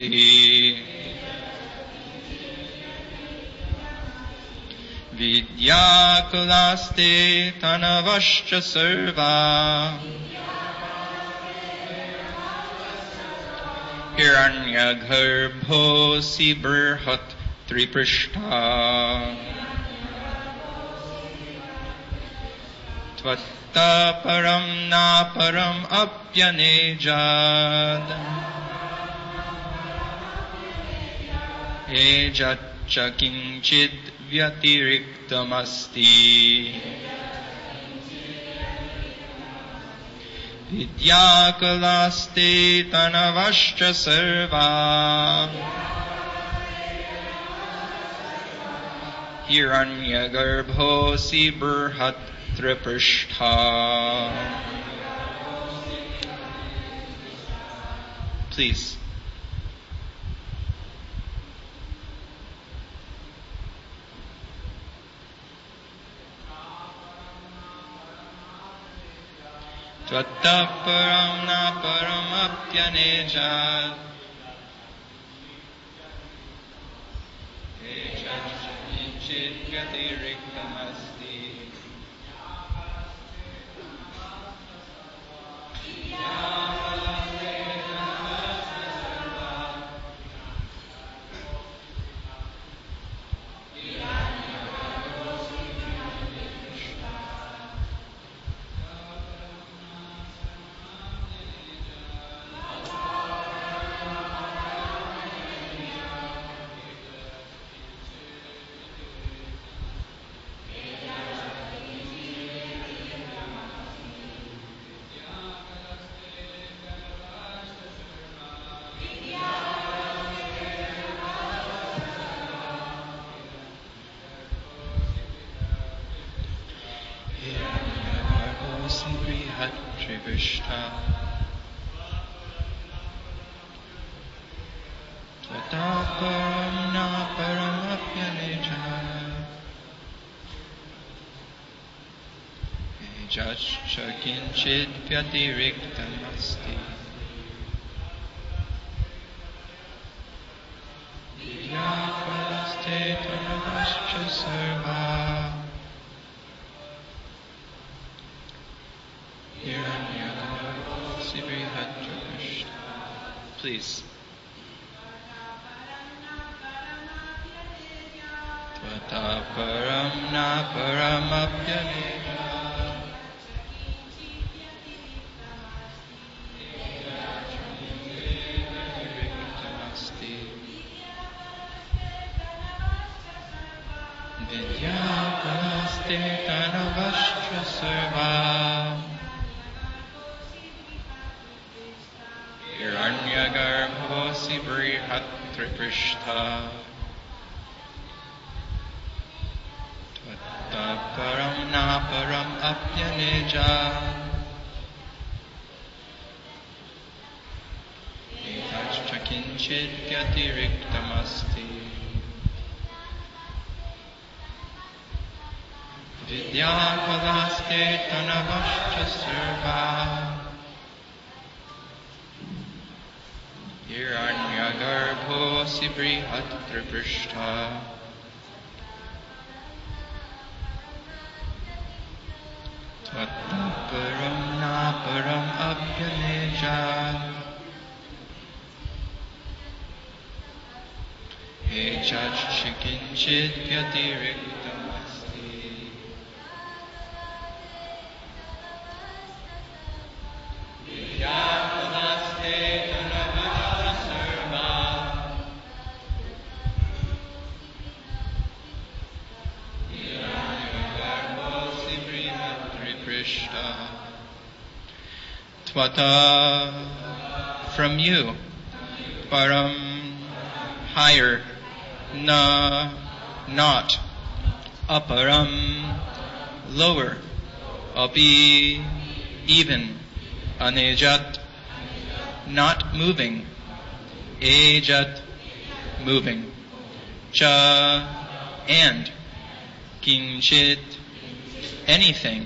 Vidyakulaste tanavascha sarva Hiranyagarbhosi Brhat Triprishta Tvatta param na param apyanejad Ejatcha kinchid vyatiriktamasti Vidyakalaste tanavascha sarva Hiranyagarbhosi Brhat Triprishta. Please. Tvatta param na param apyanejad Ejatcha kinchid vyatiriktamasti Trivishta Tvata param na param apyanejad Ejatcha kinchid vyatiriktamasti Vidyakalaste tanavascha sarva Please. Tvata param na param apyanejad Vidyakalaste tanavascha sarva Hiranyagarbhosi Brhat Triprishta Tvatta param na param apyanejad Ejatcha kinchid vyatiriktamasti Vidyakalaste tanavascha sarva Hiranyagarbhosi Brhat Triprishta Tvatta param na param apyanejad Ejatcha kinchid vyatiriktamasti Vidyakalaste Tvata from you, param higher, na not, aparam lower, api even, anejat not moving, ejat moving, cha and, kinchit anything,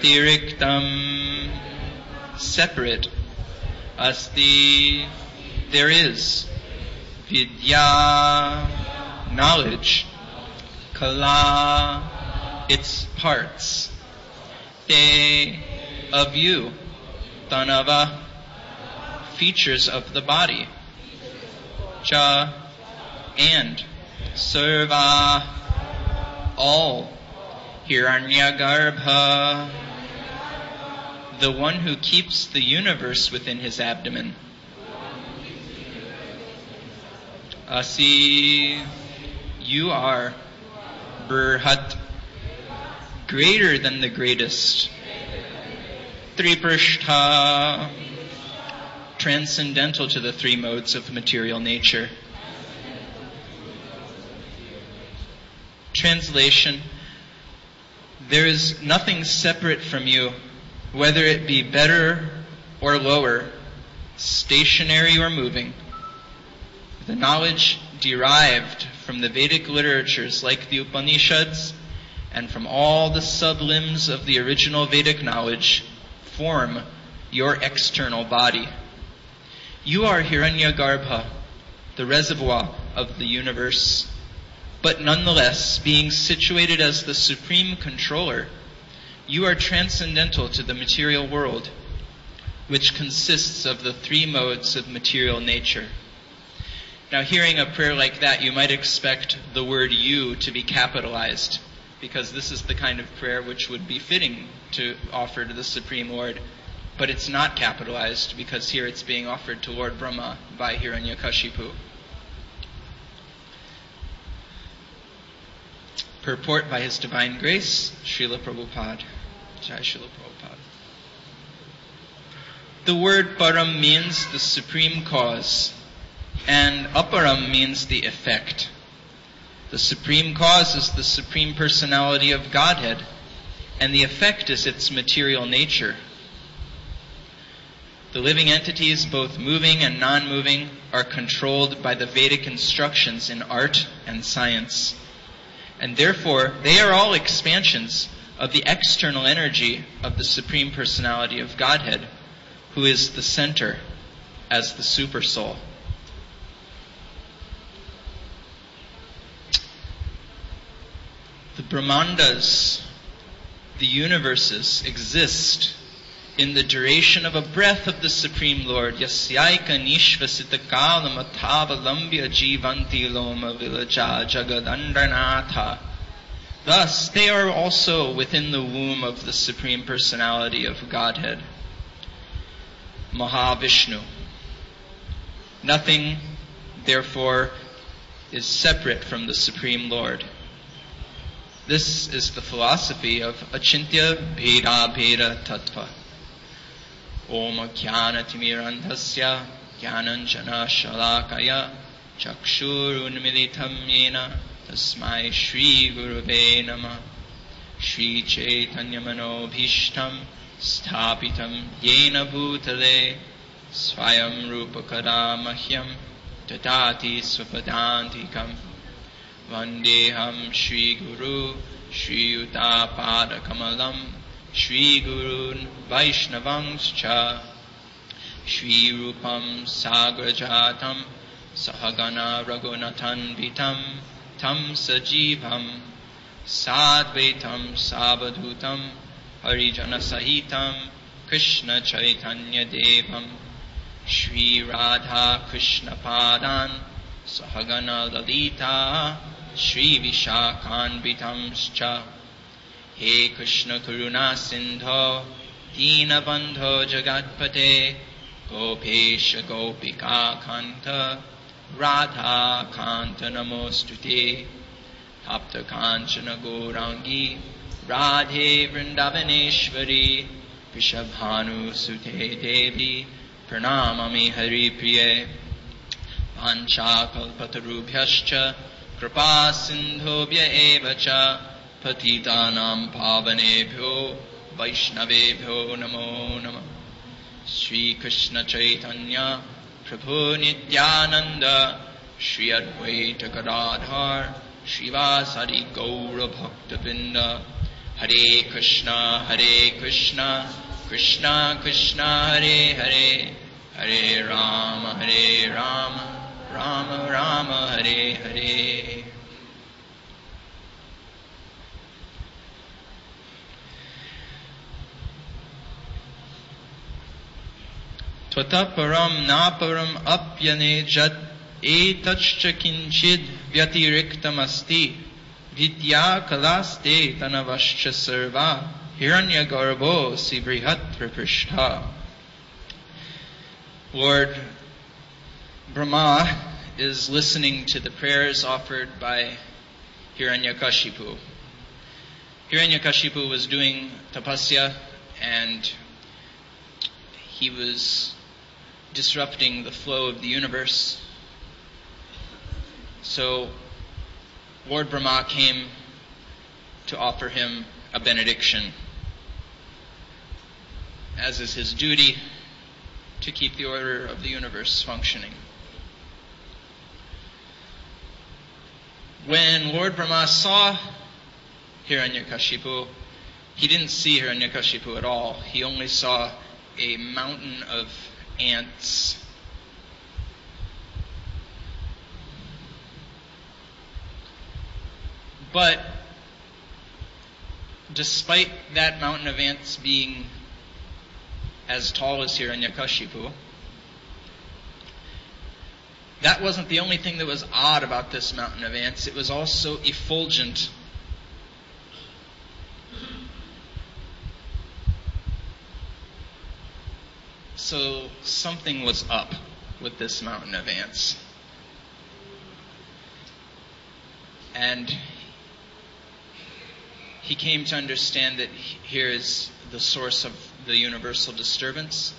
vyatiriktam separate, asti there is. Vidya, knowledge. Kala, its parts. Te, of you. Tanava, features of the body. Cha, and. Sarva, all. Hiranyagarbha, the one who keeps the universe within his abdomen. Asi, you are. Burhat, greater than the greatest. Triprishtha, transcendental to the three modes of material nature. Translation: there is nothing separate from you, whether it be better or lower, stationary or moving. The knowledge derived from the Vedic literatures like the Upanishads and from all the sublimbs of the original Vedic knowledge form your external body. You are Hiranyagarbha, the reservoir of the universe. But nonetheless, being situated as the supreme controller, you are transcendental to the material world, which consists of the three modes of material nature. Now, hearing a prayer like that, you might expect the word "you" to be capitalized, because this is the kind of prayer which would be fitting to offer to the Supreme Lord. But it's not capitalized, because here it's being offered to Lord Brahma by Hiranyakashipu. Purport by His Divine Grace, Srila Prabhupada. Jai Srila Prabhupada. The word Param means the supreme cause, and Aparam means the effect. The supreme cause is the Supreme Personality of Godhead, and the effect is its material nature. The living entities, both moving and non-moving, are controlled by the Vedic instructions in art and science. And therefore, they are all expansions of the external energy of the Supreme Personality of Godhead, who is the center as the Supersoul. The Brahmandas, the universes, exist in the duration of a breath of the Supreme Lord. Yasyaika nishvasita kalam athavalambya jivanti loma vilaja jagadandranatha. Thus, they are also within the womb of the Supreme Personality of Godhead, Mahavishnu. Nothing, therefore, is separate from the Supreme Lord. This is the philosophy of Achintya Bheda Bheda Tattva. Om Jnana Timirandhasya Jnananjana Shalakaya Chakshur Unmilitam Yena Tasmai Shri Gurave Namah. Shri Chaitanya Manobhishtam Sthapitam Yena Bhutale Swayam Rupakada Mahyam Tatati Swapadantikam Vandeham Shri Guru Shri Yuta Pada Kamalam Shri Gurun Vaishnavangscha Shri Rupam Sagrajatam Sahagana Raghunathan Vitam Tam Sajivam Sadvaitam Sabadhutam Harijana Sahitam Krishna Chaitanya Devam Shri Radha Krishna Padan Sahagana Lalita Shri Vishakhanvitamscha. He Krishna Karuna Sindho Deenabandho Jagatpate Gopesha Gopika Kanta Radha Kanta Namostute Tapta Kanchana Gourangi Radhe Vrindavaneshwari Vishabhanu Sute Devi Pranamami Hari Priye Pancha Kalpatarubhyascha Kripa Sindhobhya Evacha Patitanam Pavanebhyo Vaishnavebhyo Namo Namah. Shri Krishna Chaitanya Prabhu Nityananda Shri Advaita Gadadhar Srivasadi Gaura Bhaktavinda. Hare Krishna Krishna Krishna Hare Hare Hare Rama, Rama Rama, Hare Hare. Tvata param naparam apyane jat etachcha kinchid vyatiriktam asti vidya kalaste tanavascha sarva hiranya garbo sibrihat praprishta. Lord Brahma is listening to the prayers offered by Hiranyakashipu. Hiranyakashipu was doing tapasya and he was disrupting the flow of the universe. So Lord Brahma came to offer him a benediction, as is his duty to keep the order of the universe functioning. When Lord Brahma saw Hiranyakashipu, he didn't see Hiranyakashipu at all. He only saw a mountain of ants. But despite that mountain of ants being as tall as Hiranyakashipu, that wasn't the only thing that was odd about this mountain of ants. It was also effulgent. So something was up with this mountain of ants. And he came to understand that here is the source of the universal disturbance.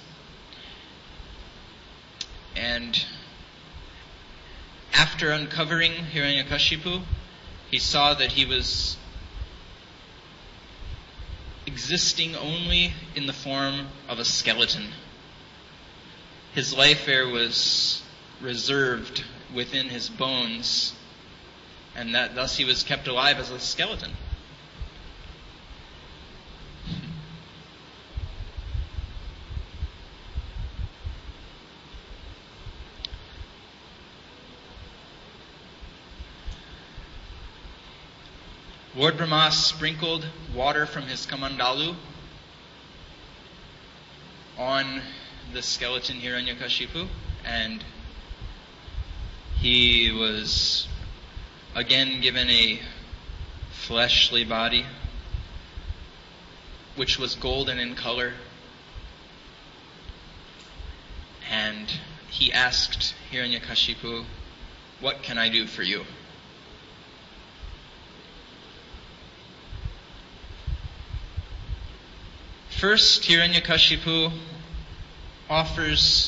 And after uncovering Hiranyakashipu, he saw that he was existing only in the form of a skeleton. His life air was reserved within his bones, and that thus he was kept alive as a skeleton. Lord Brahma sprinkled water from his kamandalu on the skeleton Hiranyakashipu, and he was again given a fleshly body, which was golden in color. And he asked Hiranyakashipu, "What can I do for you?" First, Hiranyakashipu offers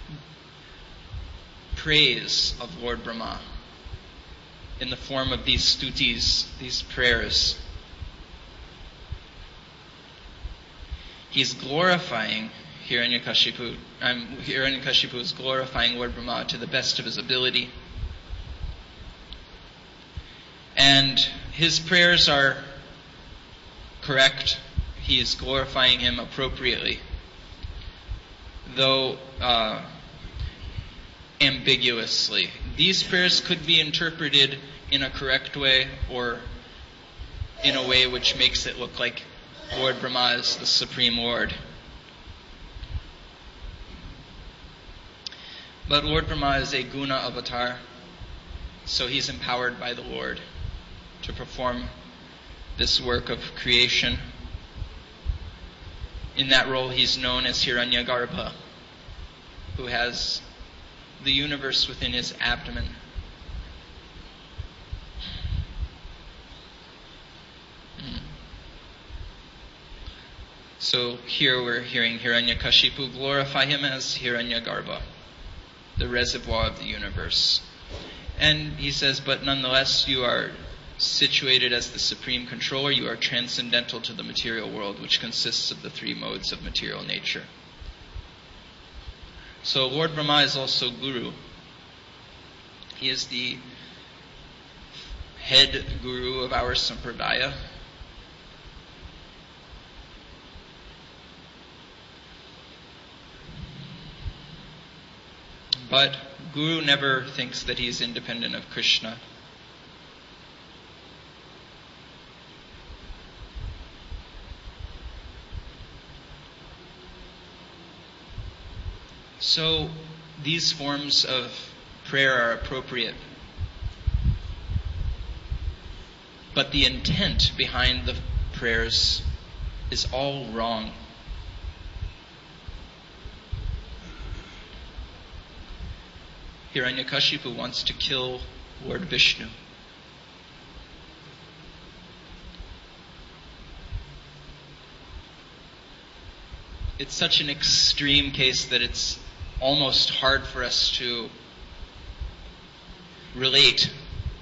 praise of Lord Brahma in the form of these stutis, these prayers. He's glorifying Hiranyakashipu. Hiranyakashipu is glorifying Lord Brahma to the best of his ability. And his prayers are correct. He is glorifying him appropriately, though ambiguously. These prayers could be interpreted in a correct way or in a way which makes it look like Lord Brahma is the Supreme Lord. But Lord Brahma is a guna avatar, so he's empowered by the Lord to perform this work of creation. In that role, he's known as Hiranyagarbha, who has the universe within his abdomen. So here we're hearing Hiranyakashipu glorify him as Hiranyagarbha, the reservoir of the universe. And he says, but nonetheless, you are situated as the supreme controller. You are transcendental to the material world, which consists of the three modes of material nature. So Lord Brahma is also Guru. He is the head Guru of our Sampradaya. But Guru never thinks that he's independent of Krishna. So these forms of prayer are appropriate. But the intent behind the prayers is all wrong. Hiranyakashipu wants to kill Lord Vishnu. It's such an extreme case that it's almost hard for us to relate.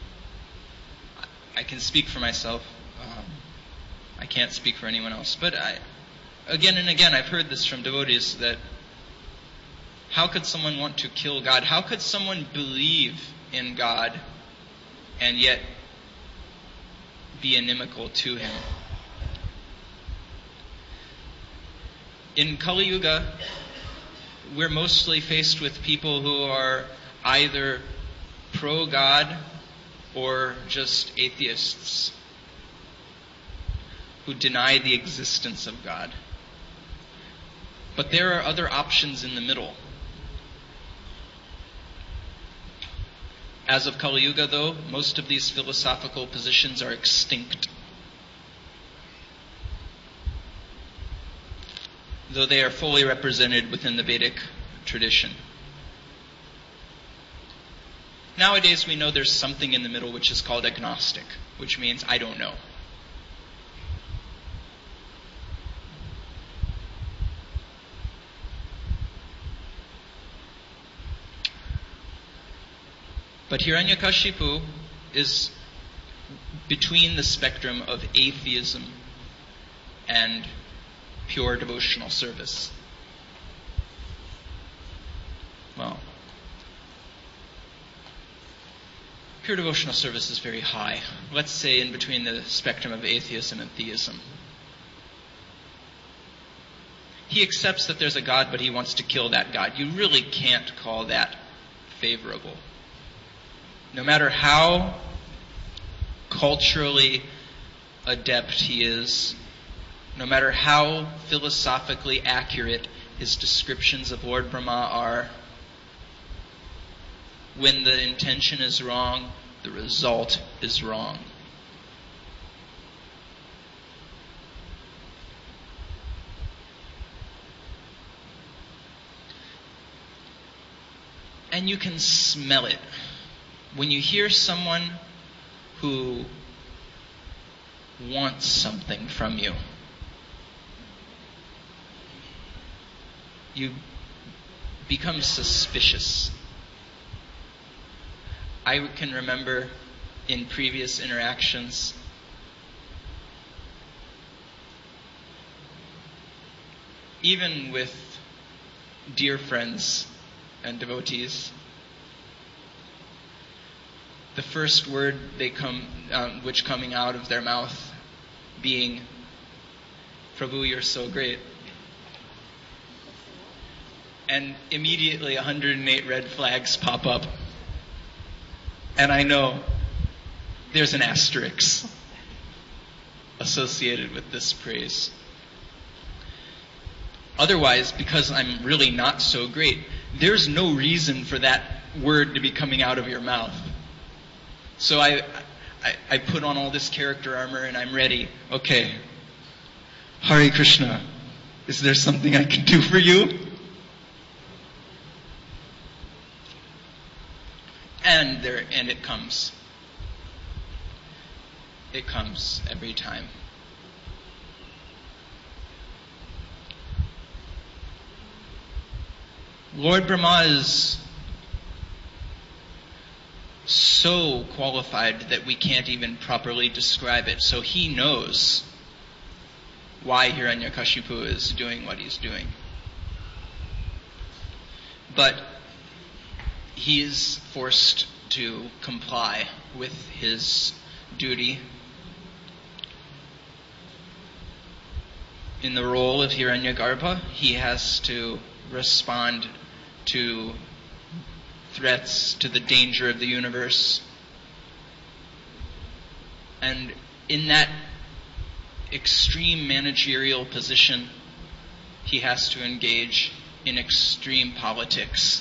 I can speak for myself. I can't speak for anyone else. But again and again, I've heard this from devotees that how could someone want to kill God? How could someone believe in God and yet be inimical to Him? In Kali Yuga, we're mostly faced with people who are either pro-God or just atheists who deny the existence of God. But there are other options in the middle. As of Kali Yuga, though, most of these philosophical positions are extinct. Though they are fully represented within the Vedic tradition. Nowadays we know there's something in the middle which is called agnostic, which means I don't know. But Hiranyakashipu is between the spectrum of atheism and pure devotional service. Well, pure devotional service is very high. Let's say in between the spectrum of atheism and theism. He accepts that there's a God, but he wants to kill that God. You really can't call that favorable. No matter how culturally adept he is, no matter how philosophically accurate his descriptions of Lord Brahma are, when the intention is wrong, the result is wrong. And you can smell it. When you hear someone who wants something from you, you become suspicious. I can remember in previous interactions even with dear friends and devotees, the first word which coming out of their mouth being, "Prabhu, you're so great." And immediately 108 red flags pop up. And I know there's an asterisk associated with this praise. Otherwise, because I'm really not so great, there's no reason for that word to be coming out of your mouth. So I put on all this character armor and I'm ready. Okay, Hare Krishna, is there something I can do for you? And it comes. It comes every time. Lord Brahma is so qualified that we can't even properly describe it. So he knows why Hiranyakashipu is doing what he's doing. But he is forced to comply with his duty. In the role of Hiranyagarbha, he has to respond to threats to the danger of the universe. And in that extreme managerial position, he has to engage in extreme politics.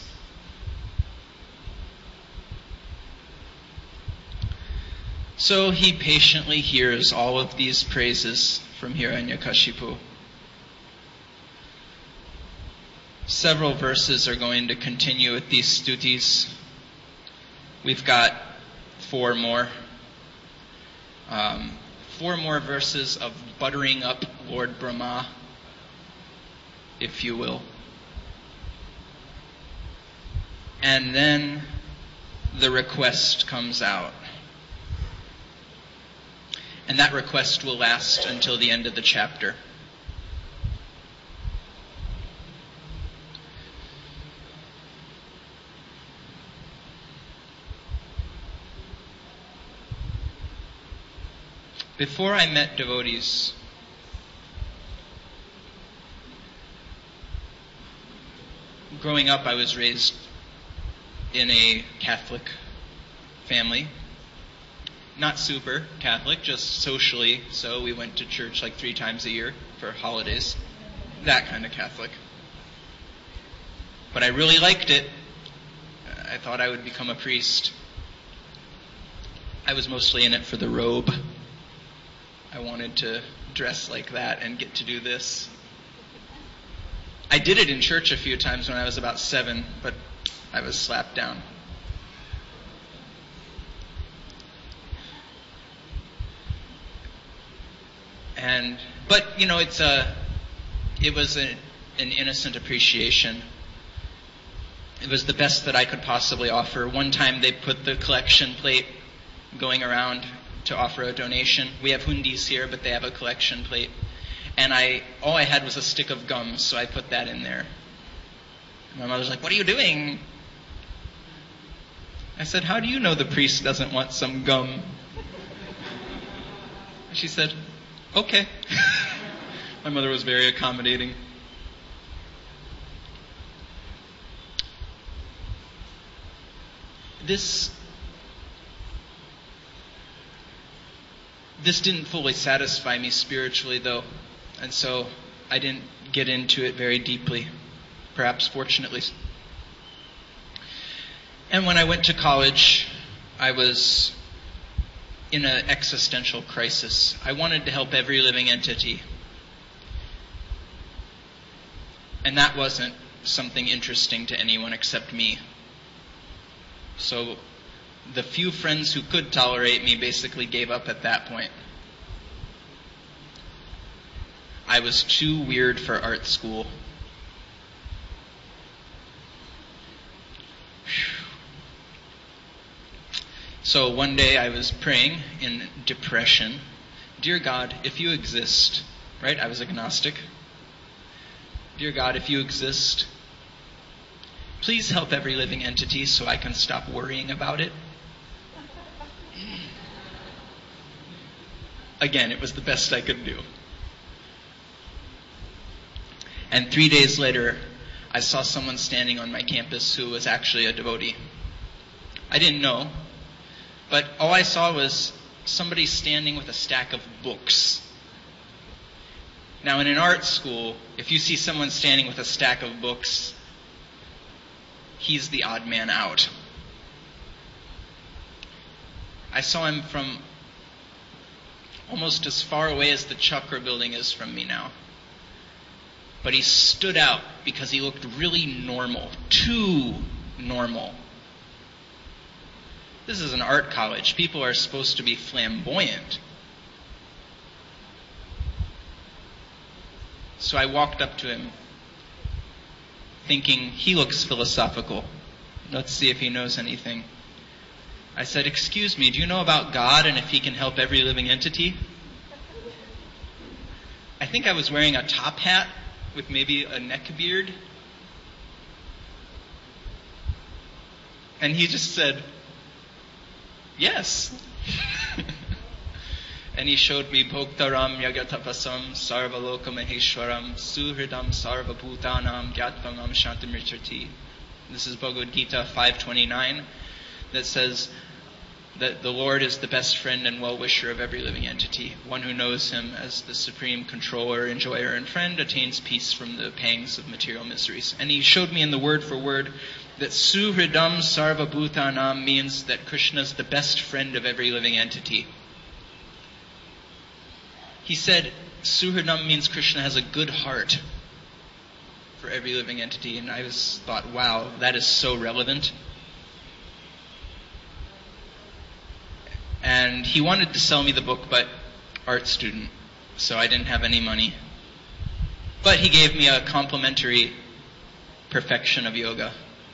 So he patiently hears all of these praises from Hiranyakashipu. Several verses are going to continue with these stutis. We've got 4 more. 4 more verses of buttering up Lord Brahma, if you will. And then the request comes out. And that request will last until the end of the chapter. Before I met devotees, growing up I was raised in a Catholic family. Not super Catholic, just socially, so we went to church like 3 times a year for holidays. That kind of Catholic. But I really liked it. I thought I would become a priest. I was mostly in it for the robe. I wanted to dress like that and get to do this. I did it in church a few times when I was about 7, but I was slapped down. But you know, it was an innocent appreciation. It was the best that I could possibly offer. One time they put the collection plate going around to offer a donation. We have hundis here, but they have a collection plate. And all I had was a stick of gum, so I put that in there. And my mother's like, "What are you doing?" I said, "How do you know the priest doesn't want some gum?" She said, "Okay." My mother was very accommodating. This didn't fully satisfy me spiritually, though, and so I didn't get into it very deeply, perhaps fortunately. And when I went to college, I was in an existential crisis. I wanted to help every living entity. And that wasn't something interesting to anyone except me. So the few friends who could tolerate me basically gave up at that point. I was too weird for art school. So one day I was praying in depression. "Dear God, if you exist," right? I was agnostic. "Dear God, if you exist, please help every living entity so I can stop worrying about it." Again, it was the best I could do. And 3 days later, I saw someone standing on my campus who was actually a devotee. I didn't know, but all I saw was somebody standing with a stack of books. Now, in an art school, if you see someone standing with a stack of books, he's the odd man out. I saw him from almost as far away as the Chakra building is from me now. But he stood out because he looked really normal. Too normal. This is an art college. People are supposed to be flamboyant. So I walked up to him, thinking, he looks philosophical. Let's see if he knows anything. I said, "Excuse me, do you know about God and if he can help every living entity?" I think I was wearing a top hat with maybe a neck beard. And he just said, "Yes." And he showed me Bhoktaram Yagatapasam Sarvaloka Maheshwaram Suhridam Sarvabhutanam Gyatvanam Shantimrichati. This is Bhagavad Gita 5:29, that says that the Lord is the best friend and well-wisher of every living entity. One who knows him as the supreme controller, enjoyer, and friend attains peace from the pangs of material miseries. And he showed me in the word for word that Suhridam Sarva Bhutanam means that Krishna is the best friend of every living entity. He said Suhridam means Krishna has a good heart for every living entity. And I thought, wow, that is so relevant. And he wanted to sell me the book, but art student, so I didn't have any money. But he gave me a complimentary perfection of yoga.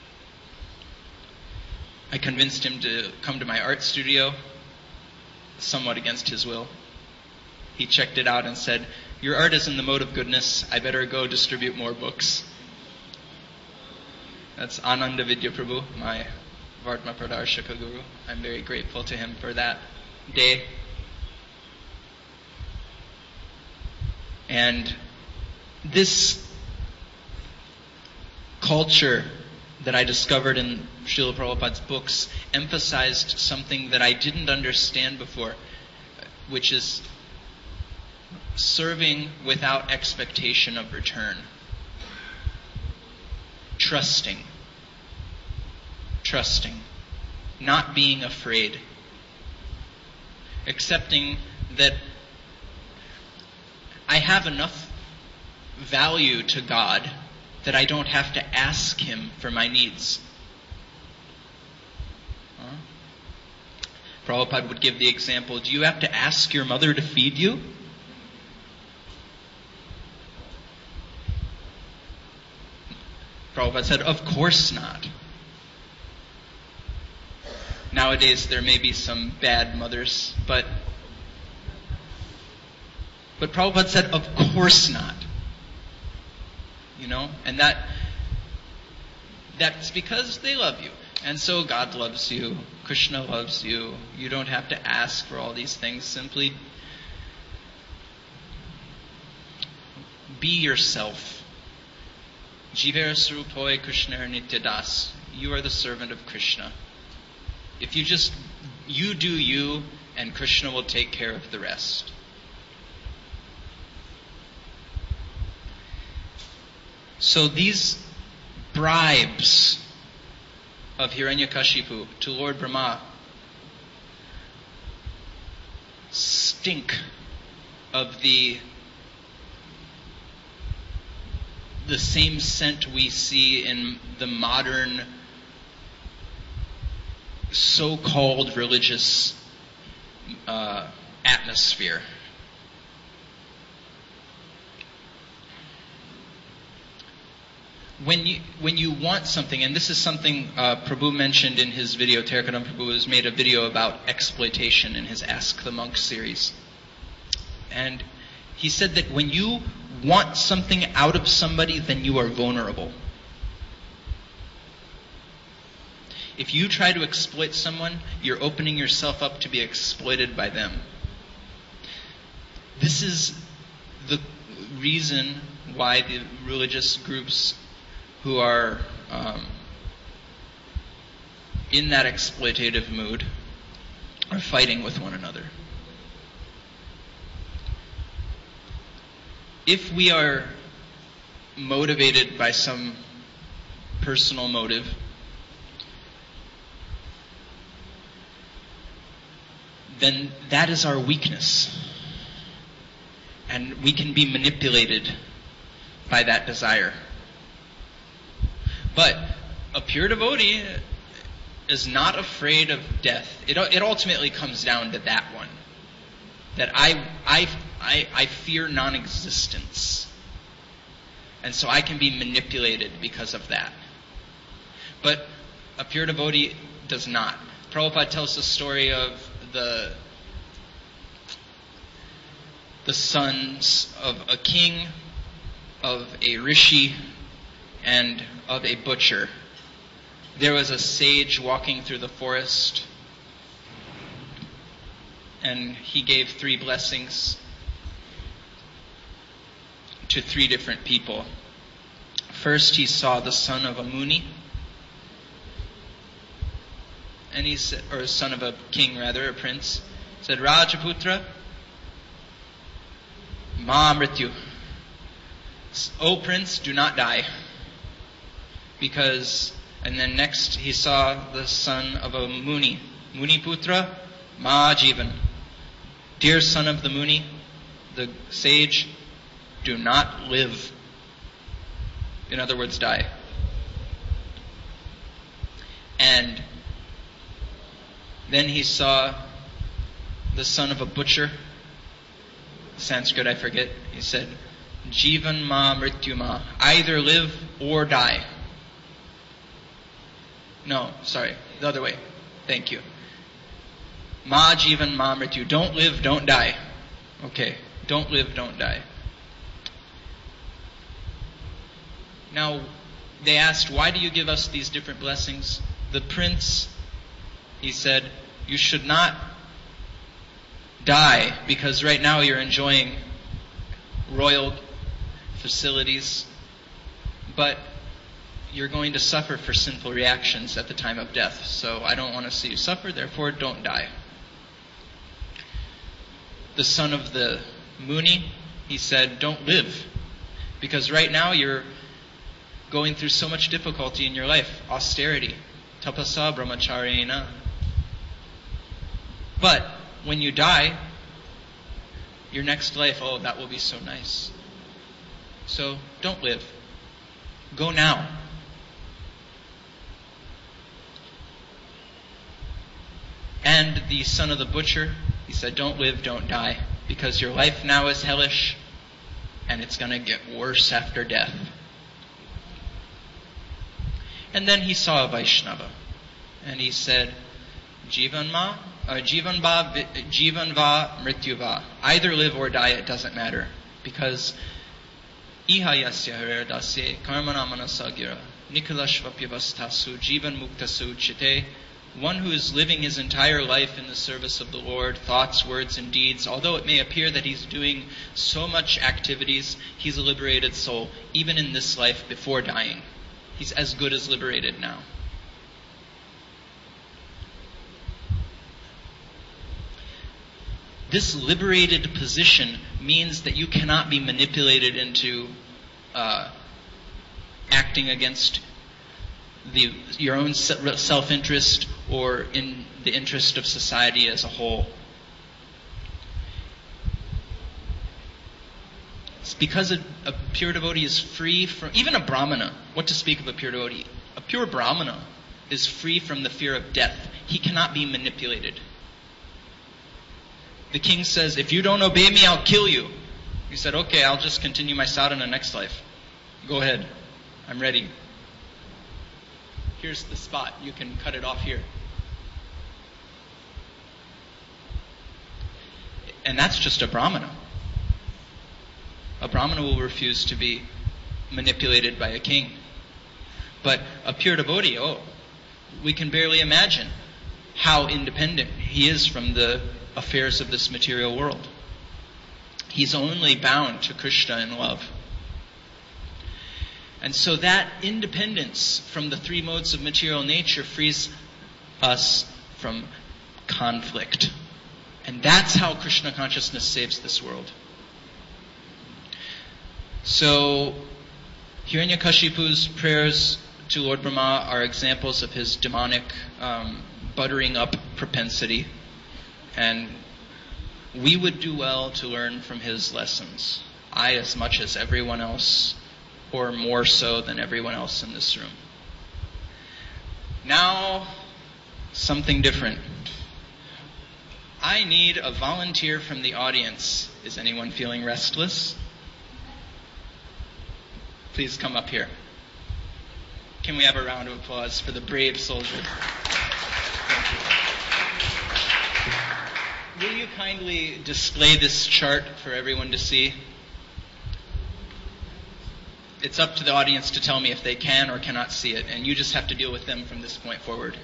I convinced him to come to my art studio, somewhat against his will. He checked it out and said, "Your art is in the mode of goodness. I better go distribute more books." That's Ananda Vidya Prabhu, my Vartma Pradarshaka Guru. I'm very grateful to him for that day. And this culture that I discovered in Srila Prabhupada's books emphasized something that I didn't understand before, which is serving without expectation of return. Trusting, not being afraid, accepting that I have enough value to God that I don't have to ask Him for my needs. Prabhupada would give the example, do you have to ask your mother to feed you? Prabhupada said, of course not. Nowadays there may be some bad mothers, but Prabhupada said, of course not. You know, and that's because they love you. And so God loves you, Krishna loves you. You don't have to ask for all these things. Simply be yourself. Jivera Sarupoi Krishna Nityadas. You are the servant of Krishna. If you do you, and Krishna will take care of the rest. So these bribes of Hiranyakashipu to Lord Brahma stink of the same scent we see in the modern so-called religious atmosphere. When you want something, and this is something Prabhu mentioned in his video, Terkadam Prabhu has made a video about exploitation in his Ask the Monk series. And he said that when you want something out of somebody, then you are vulnerable. If you try to exploit someone, you're opening yourself up to be exploited by them. This is the reason why the religious groups who are in that exploitative mood are fighting with one another. If we are motivated by some personal motive, then that is our weakness. And we can be manipulated by that desire. But a pure devotee is not afraid of death. It ultimately comes down to that one. That I fear non-existence. And so I can be manipulated because of that. But a pure devotee does not. Prabhupada tells the story of the sons of a king, of a rishi, and of a butcher. There was a sage walking through the forest, and he gave 3 blessings to 3 different people. First, he saw the son of a Muni, and he said, or son of a king rather, a prince, said, Rajaputra, ma mrityu. O prince, do not die. Because, and then next he saw the son of a Muni. Muni putra, ma jivan. Dear son of the Muni, the sage, do not live. In other words, die. And then he saw the son of a butcher. Sanskrit I forget. He said, Jivan ma mrityu ma. Either live or die. No, sorry. The other way. Thank you. Ma jivan ma mrityu. Don't live, don't die. Okay. Don't live, don't die. Now, they asked, why do you give us these different blessings? The prince, he said, you should not die because right now you're enjoying royal facilities, but you're going to suffer for sinful reactions at the time of death. So I don't want to see you suffer, therefore don't die. The son of the Muni, he said, don't live because right now you're going through so much difficulty in your life, austerity, tapasa brahmacharena. But when you die, your next life, oh, that will be so nice. So don't live. Go now. And the son of the butcher, he said, don't live, don't die, because your life now is hellish, and it's going to get worse after death. And then he saw a Vaishnava, and he said, Jivan va mrityu va. Either live or die, it doesn't matter, because iha yasya haredasye karmana manasagira nikalashvapyavastasu jivan muktasu chite. One who is living his entire life in the service of the Lord, thoughts, words, and deeds, although it may appear that he's doing so much activities, he's a liberated soul, even in this life before dying. He's as good as liberated now. This liberated position means that you cannot be manipulated into acting against your own self-interest or in the interest of society as a whole. It's because a pure devotee is free from, even a brahmana, what to speak of a pure devotee? A pure brahmana is free from the fear of death. He cannot be manipulated. The king says, if you don't obey me, I'll kill you. He said, okay, I'll just continue my sadhana next life. Go ahead. I'm ready. Here's the spot. You can cut it off here. And that's just a brahmana. A brahmana will refuse to be manipulated by a king. But a pure devotee, we can barely imagine how independent he is from the affairs of this material world. He's only bound to Krishna in love. And so that independence from the three modes of material nature frees us from conflict. And that's how Krishna consciousness saves this world. So, Hiranyakashipu's prayers to Lord Brahma are examples of his demonic buttering up propensity. And we would do well to learn from his lessons. I, as much as everyone else, or more so than everyone else in this room. Now, something different. I need a volunteer from the audience. Is anyone feeling restless? Please come up here. Can we have a round of applause for the brave soldier? Thank you. Will you kindly display this chart for everyone to see? It's up to the audience to tell me if they can or cannot see it, and you just have to deal with them from this point forward.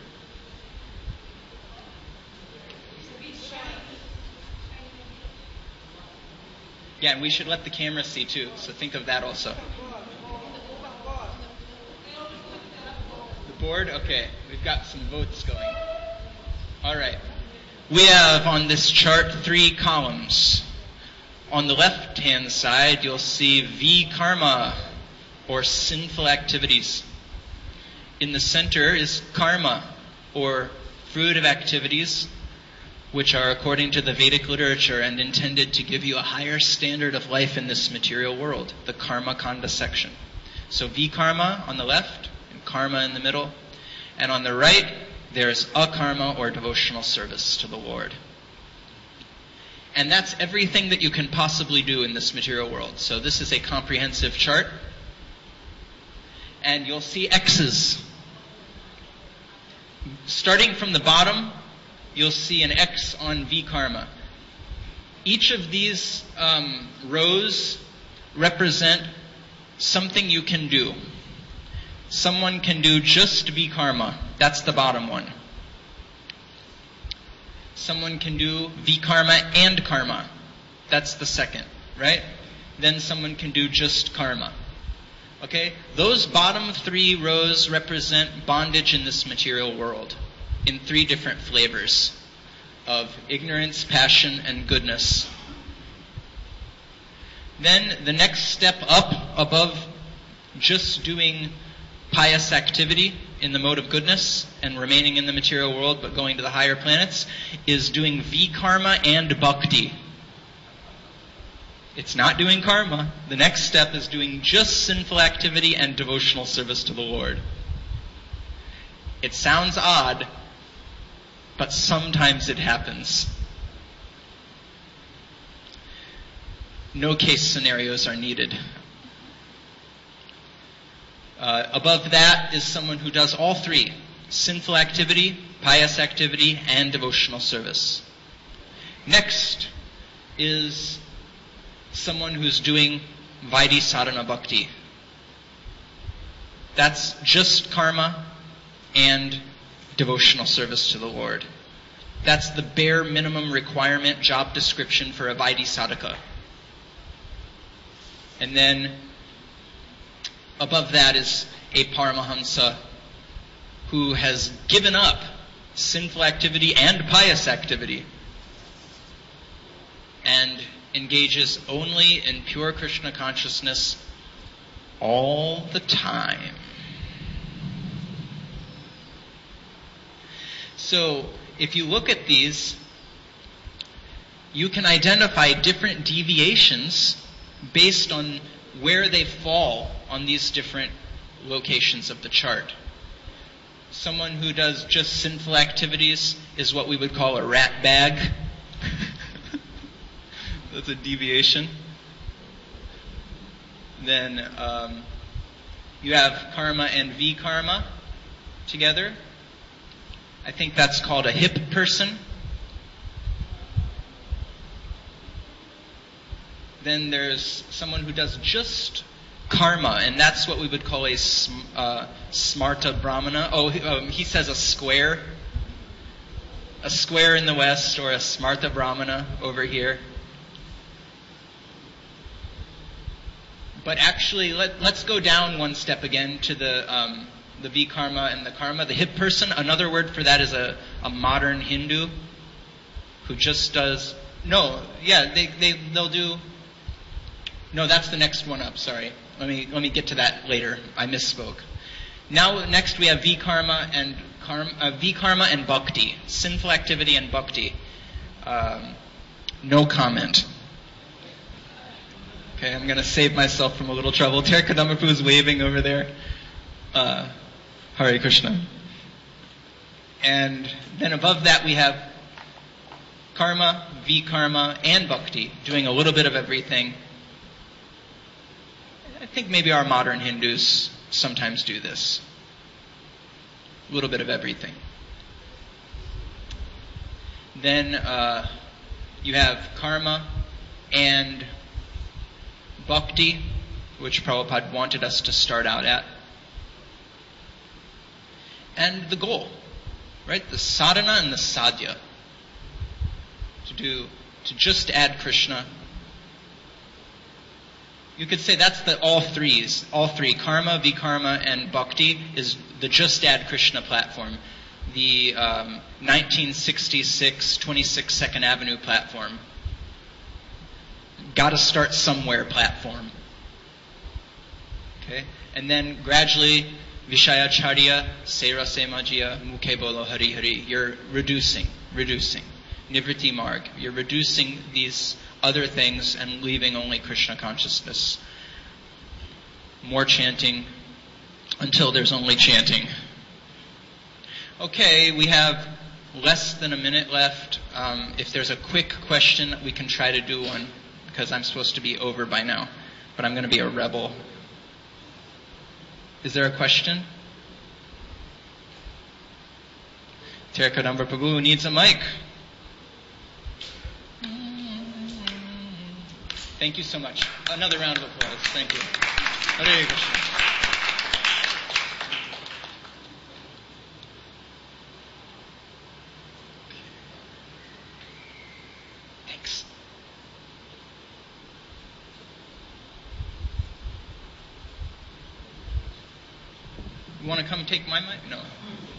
Yeah, and we should let the camera see too, so think of that also. The board? Okay, we've got some votes going. All right. We have on this chart 3 columns. On the left-hand side, you'll see V-karma, or sinful activities. In the center is karma, or fruitive activities, which are according to the Vedic literature and intended to give you a higher standard of life in this material world, the karma kanda section. So V-karma on the left, and karma in the middle. And on the right, there's akarma, or devotional service to the Lord. And that's everything that you can possibly do in this material world. So this is a comprehensive chart. And you'll see X's. Starting from the bottom, you'll see an X on V-karma. Each of these rows represent something you can do. Someone can do just V-karma. That's the bottom one. Someone can do V-karma and karma. That's the second, right? Then someone can do just karma. Okay? Those bottom 3 rows represent bondage in this material world in 3 different flavors of ignorance, passion, and goodness. Then the next step up above just doing pious activity in the mode of goodness and remaining in the material world but going to the higher planets is doing V-karma and bhakti. It's not doing karma. The next step is doing just sinful activity and devotional service to the Lord. It sounds odd, but sometimes it happens. No case scenarios are needed. Above that is someone who does all 3. Sinful activity, pious activity, and devotional service. Next is someone who's doing Vaidhi sadhana bhakti. That's just karma and devotional service to the Lord. That's the bare minimum requirement job description for a Vaidhi sadhaka. And then above that is a Paramahansa who has given up sinful activity and pious activity and engages only in pure Krishna consciousness all the time. So, if you look at these, you can identify different deviations based on where they fall on these different locations of the chart. Someone who does just sinful activities is what we would call a rat bag. That's a deviation. Then you have karma and V-karma together. I think that's called a hip person. Then there's someone who does just karma, and that's what we would call a smarta brahmana. He says a square. A square in the West, or a smarta brahmana over here. But actually, let's go down one step again to the V-karma and the karma. The hip person, another word for that is a modern Hindu who just does... they'll do... No, that's the next one up, sorry. Let me get to that later. I misspoke. Now, next we have V-karma and bhakti. Sinful activity and bhakti. No comment. Okay, I'm going to save myself from a little trouble. Ter Kadamapu is waving over there. Hare Krishna. And then above that we have karma, V-karma, and bhakti, doing a little bit of everything. I think maybe our modern Hindus sometimes do this. A little bit of everything. Then you have karma and bhakti, which Prabhupada wanted us to start out at. And the goal, right? The sadhana and the sadhya. To just add Krishna. You could say that's all three, karma, V-karma, and bhakti is the just add Krishna platform. the 1966 26 2nd Avenue platform. Gotta start somewhere platform. Okay? And then gradually, Vishayacharya, Sera Semajiya, Mukhe Bolo Hari Hari. You're reducing. Nivritti Marg. You're reducing these other things and leaving only Krishna consciousness. More chanting until there's only chanting. Okay, we have less than a minute left. If there's a quick question, we can try to do one, because I'm supposed to be over by now. But I'm going to be a rebel. Is there a question? Terkadamba Prabhu needs a mic. Thank you so much. Another round of applause. Thank you. Hare Krishna. Thanks. You want to come take my mic? No.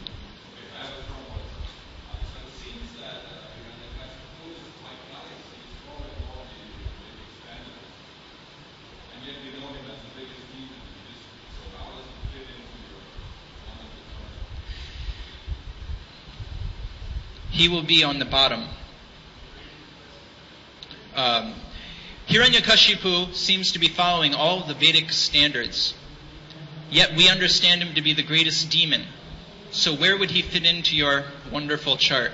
He will be on the bottom. Hiranyakashipu seems to be following all the Vedic standards. Yet we understand him to be the greatest demon. So where would he fit into your wonderful chart?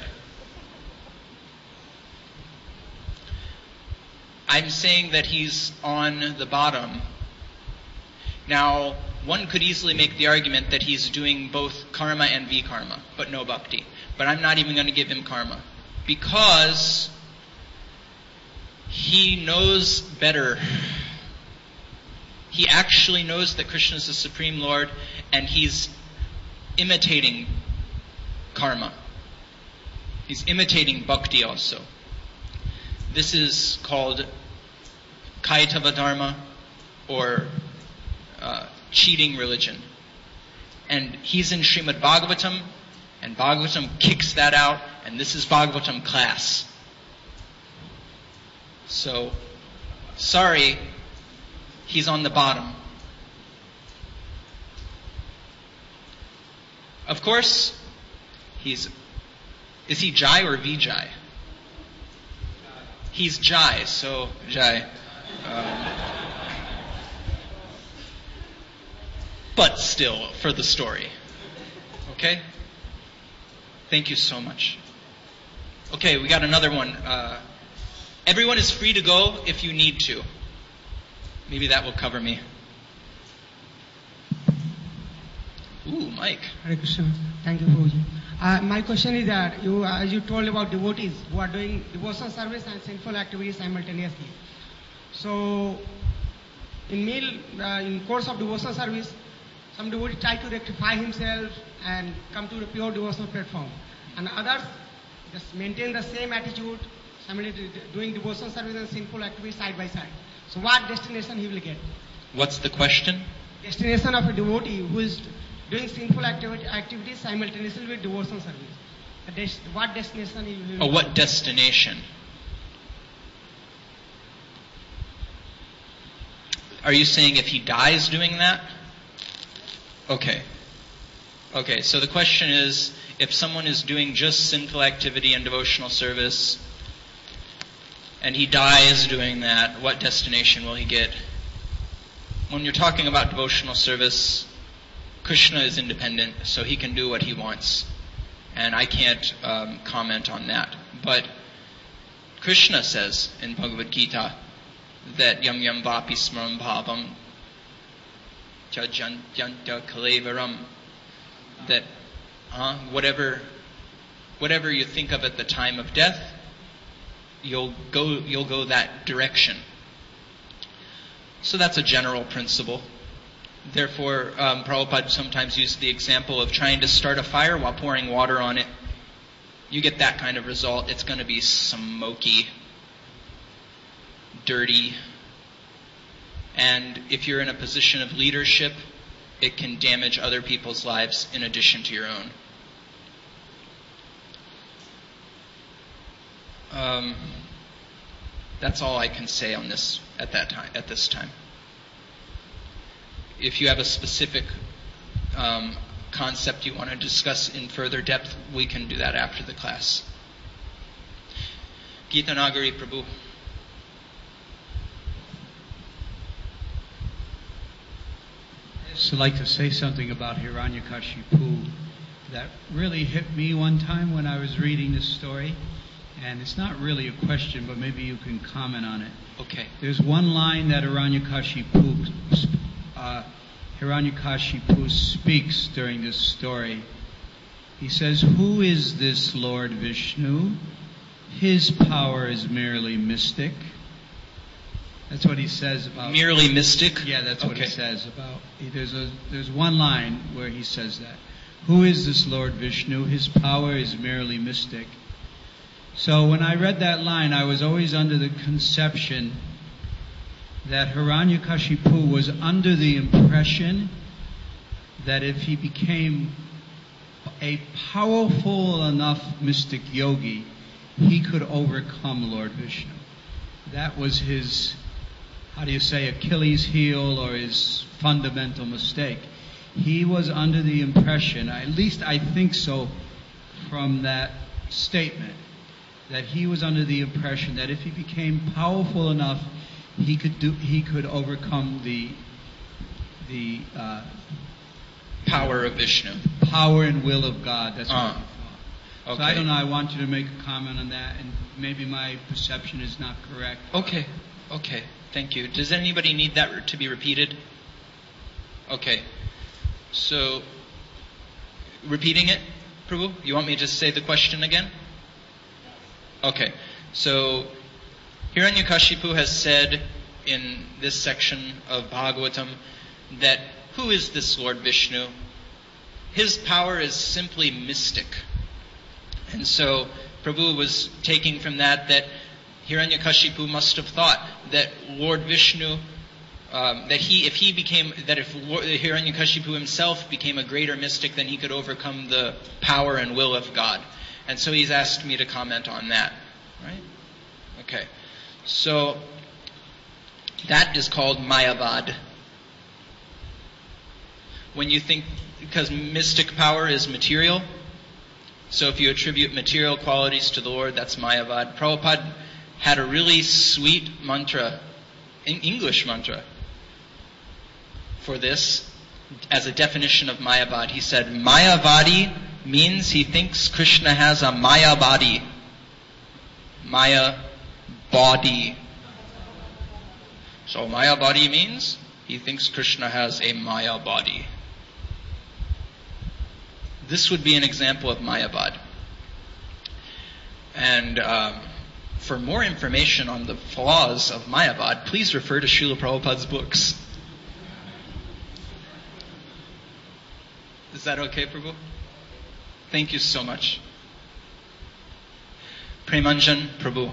I'm saying that he's on the bottom. Now, one could easily make the argument that he's doing both karma and vikarma, but no bhakti. But I'm not even going to give him karma, because he knows better. He actually knows that Krishna is the Supreme Lord, and he's imitating karma. He's imitating bhakti also. This is called Kaitava Dharma, or cheating religion. And he's in Srimad Bhagavatam, and Bhagavatam kicks that out, and this is Bhagavatam class. So, sorry, he's on the bottom. Of course, is he Jai or Vijay? He's Jai, so Jai. But still, for the story. Okay? Thank you so much. Okay, we got another one. Everyone is free to go if you need to. Maybe that will cover me. Ooh, Mike. Hare Krishna. Thank you, Prabhuji. My question is that as you told about devotees who are doing devotional service and sinful activities simultaneously. So, in course of devotional service, some devotee try to rectify himself and come to the pure devotional platform, and others just maintain the same attitude, simultaneously doing devotional service and sinful activities side by side. So, what destination he will get? What's the question? Destination of a devotee who is doing sinful activities simultaneously with devotional service. What destination he will? Oh, what destination? Are you saying if he dies doing that? Okay. Okay, so the question is, if someone is doing just sinful activity and devotional service, and he dies doing that, what destination will he get? When you're talking about devotional service, Krishna is independent, so he can do what he wants. And I can't comment on that. But Krishna says in Bhagavad Gita that yam yam vapi smaram bhavam janta kalevaram, that whatever you think of at the time of death, you'll go that direction. So that's a general principle. Therefore, Prabhupada sometimes used the example of trying to start a fire while pouring water on it. You get that kind of result. It's going to be smoky, dirty, and if you're in a position of leadership, it can damage other people's lives in addition to your own. That's all I can say on this at this time. If you have a specific concept you want to discuss in further depth, we can do that after the class. Gita Nagari Prabhu. I'd just like to say something about Hiranyakashipu that really hit me one time when I was reading this story. And it's not really a question, but maybe you can comment on it. Okay. There's one line that Hiranyakashipu speaks during this story. He says, "Who is this Lord Vishnu? His power is merely mystic." That's what he says about... Merely mystic? Yeah, that's what he says about... There's one line where he says that. Who is this Lord Vishnu? His power is merely mystic. So when I read that line, I was always under the conception that Hiranyakashipu was under the impression that if he became a powerful enough mystic yogi, he could overcome Lord Vishnu. That was his, Achilles heel or his fundamental mistake. He was under the impression, at least I think so from that statement, that he was under the impression that if he became powerful enough, he could overcome the power of Vishnu, power and will of God. That's what he thought. Okay. So I don't know. I want you to make a comment on that, and maybe my perception is not correct. Okay. Thank you. Does anybody need that to be repeated? Okay. So, repeating it, Prabhu. You want me to say the question again? Okay, so Hiranyakashipu has said in this section of Bhagavatam that who is this Lord Vishnu? His power is simply mystic. And so Prabhu was taking from that Hiranyakashipu must have thought that Lord Vishnu, if Hiranyakashipu himself became a greater mystic, then he could overcome the power and will of God. And so he's asked me to comment on that. Right? Okay. So that is called Mayavad. When you think, because mystic power is material, so if you attribute material qualities to the Lord, that's Mayavad. Prabhupada had a really sweet mantra, an English mantra, for this as a definition of Mayavad. He said, Mayavadi means he thinks Krishna has a Maya body. Maya body. So Maya body means he thinks Krishna has a Maya body. This would be an example of Mayavad. And for more information on the flaws of Mayavad, please refer to Srila Prabhupada's books. Is that okay, Prabhu? Thank you so much. Premanjan Prabhu.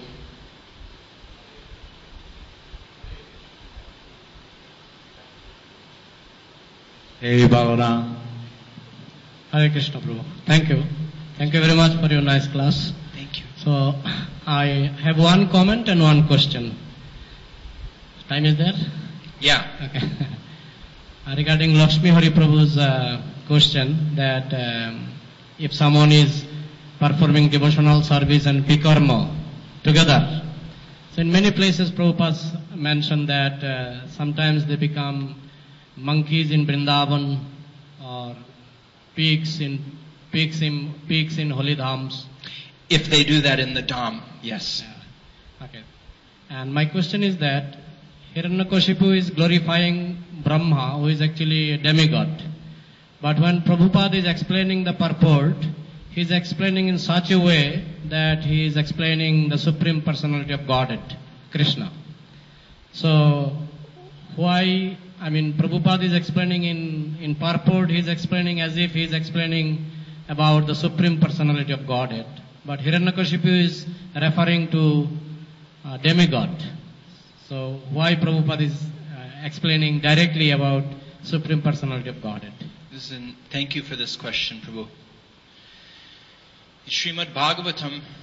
Hey Balaram. Hare Krishna Prabhu. Thank you. Thank you very much for your nice class. Thank you. So, I have one comment and one question. Time is there? Yeah. Okay. Regarding Lakshmi Hari Prabhu's question that if someone is performing devotional service and vikarma together, so in many places Prabhupada mentioned that sometimes they become monkeys in Vrindavan or pigs in holy dhams. If they do that in the Dham, yes. Yeah. Okay. And my question is that Hiranyakashipu is glorifying Brahma, who is actually a demigod. But when Prabhupada is explaining the purport, he is explaining in such a way that he is explaining the Supreme Personality of Godhead, Krishna. So, why, Prabhupada is explaining in purport, he is explaining as if he is explaining about the Supreme Personality of Godhead. But Hiranyakashipu is referring to demigod. So, why Prabhupada is explaining directly about Supreme Personality of Godhead? Thank you for this question, Prabhu. Srimad Bhagavatam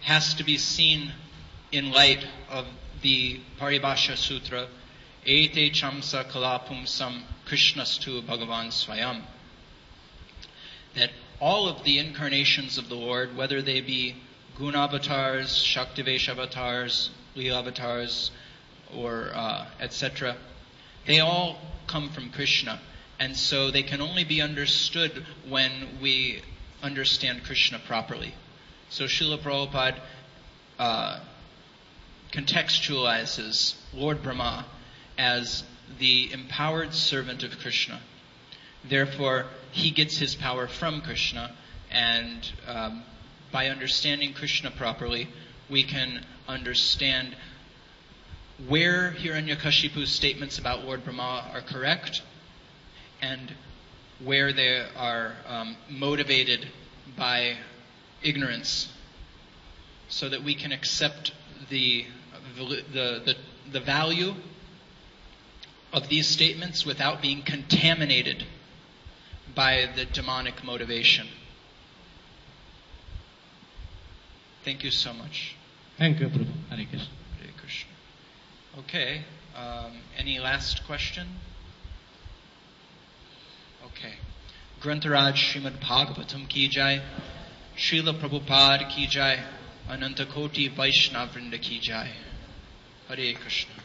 has to be seen in light of the Paribhasha Sutra, Ete Chamsa Kalapumsam Krishnastu Bhagavan Swayam. That all of the incarnations of the Lord, whether they be Gunavatars, Shaktivesh avatars, Leela avatars, or etc., they all come from Krishna. And so they can only be understood when we understand Krishna properly. So Srila Prabhupada contextualizes Lord Brahma as the empowered servant of Krishna. Therefore, he gets his power from Krishna, and by understanding Krishna properly, we can understand where Hiranyakashipu's statements about Lord Brahma are correct and where they are motivated by ignorance, so that we can accept the value of these statements without being contaminated by the demonic motivation. Thank you so much. Thank you, Prabhu. Hare Krishna. Hare Krishna. Okay. Any last question? Okay. Grantharaj Srimad Bhagavatam ki jai. Srila Prabhupada ki jai. Ananta Koti Vaishnava Vrinda ki jai. Hare Krishna.